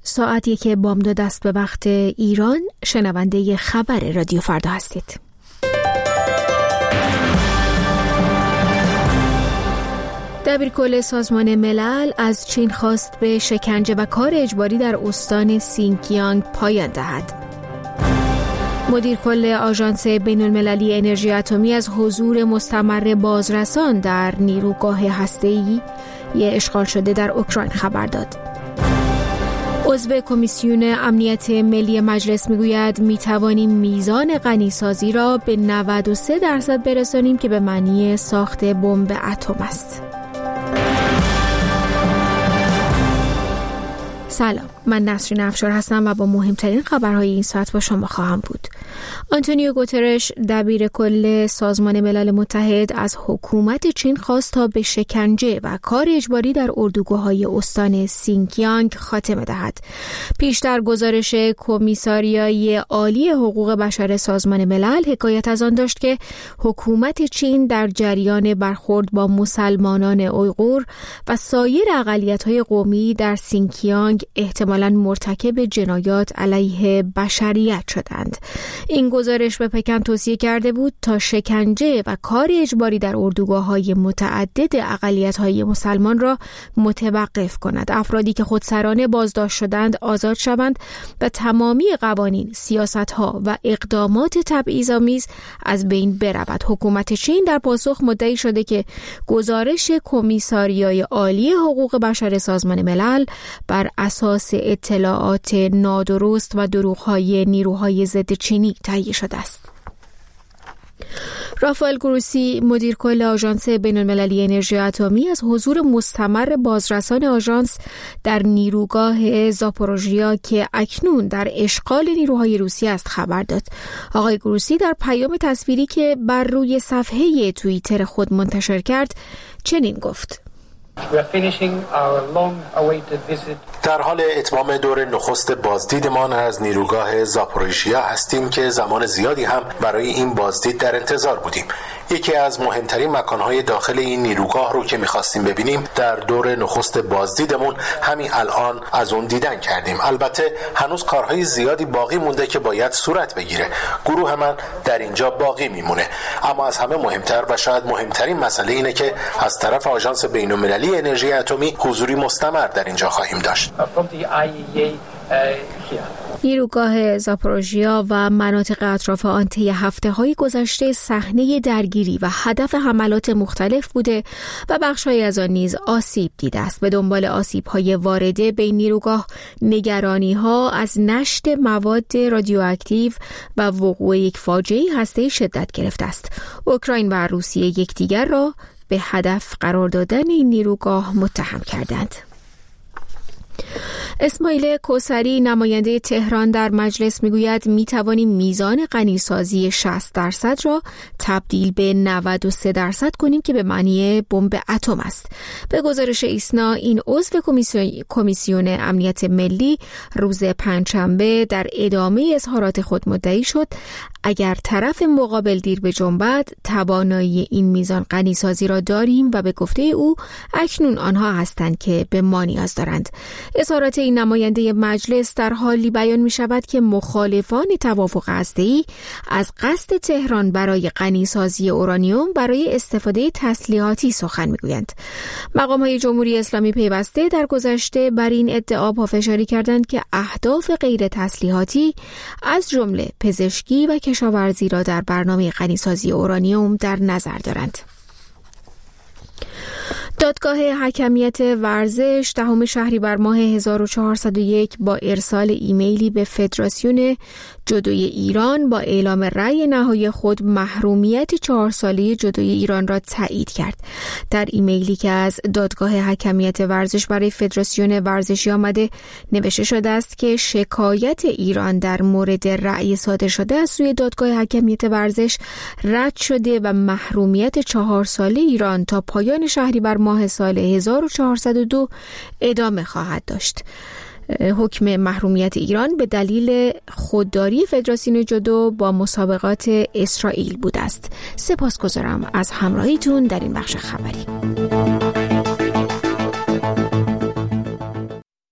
ساعت که بامداد است به وقت ایران. شنونده خبر رادیو فردا هستید. دبیرکل سازمان ملل از چین خواست به شکنجه و کار اجباری در استان سینکیانگ پایان دهد. مدیر کل آژانس بین‌المللی انرژی اتمی از حضور مستمر بازرسان در نیروگاه هسته‌ای اشغال شده در اوکراین خبر داد. عضو کمیسیون امنیت ملی مجلس میگوید میتوانیم میزان غنیسازی را به 93% برسانیم که به معنی ساخت بمب اتم است. سلام، من نسرین افشار هستم و با مهمترین خبرهای این ساعت با شما خواهم بود. آنتونیو گوترش دبیر کل سازمان ملل متحد از حکومت چین خواست تا به شکنجه و کار اجباری در اردوگاه‌های استان سینکیانگ خاتمه دهد. پیشتر گزارش کمیساریای عالی حقوق بشر سازمان ملل حکایت از آن داشت که حکومت چین در جریان برخورد با مسلمانان اویغور و سایر اقلیت‌های قومی در سینکیانگ احتمالاً مرتکب جنایات علیه بشریت شدند. این گزارش به پکن توصیه کرده بود تا شکنجه و کار اجباری در اردوگاه‌های متعدد اقلیت‌های مسلمان را متوقف کند. افرادی که خودسرانه بازداشت شدند آزاد شوند و تمامی قوانین، سیاست‌ها و اقدامات تبعیض‌آمیز از بین برود. حکومت چین در پاسخ مدعی شده که گزارش کمیساریای عالی حقوق بشر سازمان ملل بر اساس اطلاعات نادرست و دروغ‌های نیروهای ضد چینی تهیه شده است. رافائل گروسی مدیر کل آژانس بین‌المللی انرژی اتمی از حضور مستمر بازرسان آژانس در نیروگاه زاپوروژیا که اکنون در اشغال نیروهای روسی است خبر داد. آقای گروسی در پیام تصویری که بر روی صفحه توییتر خود منتشر کرد چنین گفت: در حال اتمام دور نخست بازدیدمان از نیروگاه زاپوروژیا هستیم که زمان زیادی هم برای این بازدید در انتظار بودیم. یکی از مهمترین مکانهای داخل این نیروگاه رو که می‌خواستیم ببینیم در دور نخست بازدیدمون همین الان از اون دیدن کردیم. البته هنوز کارهای زیادی باقی مونده که باید صورت بگیره. گروه من در اینجا باقی میمونه. اما از همه مهمتر و شاید مهمترین مسئله اینه که از طرف آژانس بین‌المللی انرژی اتمی حضوری مستمر در اینجا خواهیم داشت. نیروگاه زاپوروژیا و مناطق اطراف آن طی هفته‌های گذشته صحنه درگیری و هدف حملات مختلف بوده و بخش‌هایی از آن نیز آسیب دیده است. به دنبال آسیب‌های وارده به نیروگاه، نگرانی‌ها از نشت مواد رادیواکتیو و وقوع یک فاجعه هسته‌ای شدت گرفته است. اوکراین و روسیه یکدیگر را به هدف قرار دادن این نیروگاه متهم کردند. اسماعیل کوثری نماینده تهران در مجلس میگوید میتوانیم میزان غنیسازی 60% را تبدیل به 93% کنیم که به معنی بمب اتم است. به گزارش ایسنا این عضو کمیسیون امنیت ملی روز پنجشنبه در ادامه اظهارات خود مدعی شد اگر طرف مقابل دیر بجنبد توانایی این میزان غنیسازی را داریم و به گفته او اکنون آنها هستند که به ما نیاز دارند. اظهارات این نماینده مجلس در حالی بیان می شود که مخالفان توافق هسته‌ای از قصد تهران برای غنیسازی اورانیوم برای استفاده تسلیحاتی سخن می گویند. مقام‌های جمهوری اسلامی پیوسته در گذشته بر این ادعا پافشاری کردند که اهداف غیر تسلیحاتی از جمله پزشکی و کشاورزی را در برنامه غنیسازی اورانیوم در نظر دارند. دادگاه حکمیت ورزش 10 شهریور ماه 1401 با ارسال ایمیلی به فدراسیون جودوی ایران با اعلام رأی نهایی خود محرومیت 4 ساله جودوی ایران را تایید کرد. در ایمیلی که از دادگاه حکمیت ورزش برای فدراسیون ورزشی آمده نوشته شده است که شکایت ایران در مورد رأی صادر شده از سوی دادگاه حکمیت ورزش رد شده و محرومیت 4 ساله ایران تا پایان شهریور ماه سال 1402 ادامه خواهد داشت. حکم محرومیت ایران به دلیل خودداری فدراسیون جودو با مسابقات اسرائیل بوده است. سپاسگزارم از همراهیتون در این بخش خبری.